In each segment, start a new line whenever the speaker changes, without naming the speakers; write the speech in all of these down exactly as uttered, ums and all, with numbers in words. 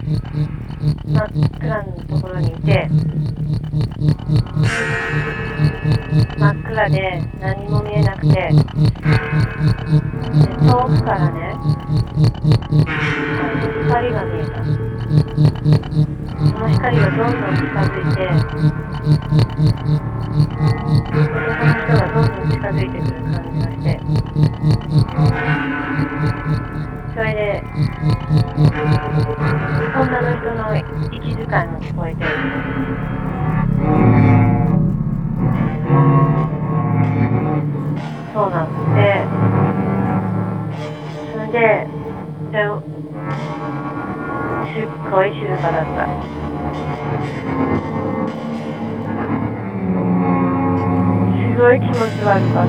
真っ暗なところにいて、真っ暗で何も見えなくて、で遠くからね、光が見えた。その光がどんどん近づいて、男の人がどんどん近づいてくる感じがして、それで女の人の息遣いも聞こえて、そうなんで、それで、すっごい静かだった。すごい気持ち悪かった。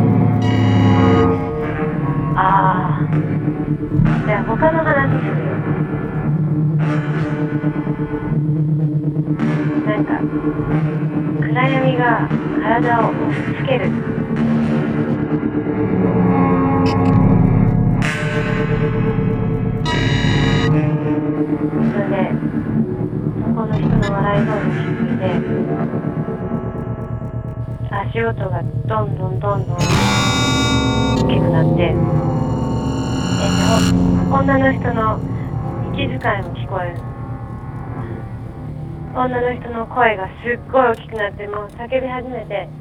ああ、じゃあ他の話するよ。なんか暗闇が体を押し付ける。それでこの人の笑い声に気づいて、足音がどんどんどんどん大きくなって、えっと女の人の息遣いも聞こえる。女の人の声がすっごい大きくなって、もう叫び始めて、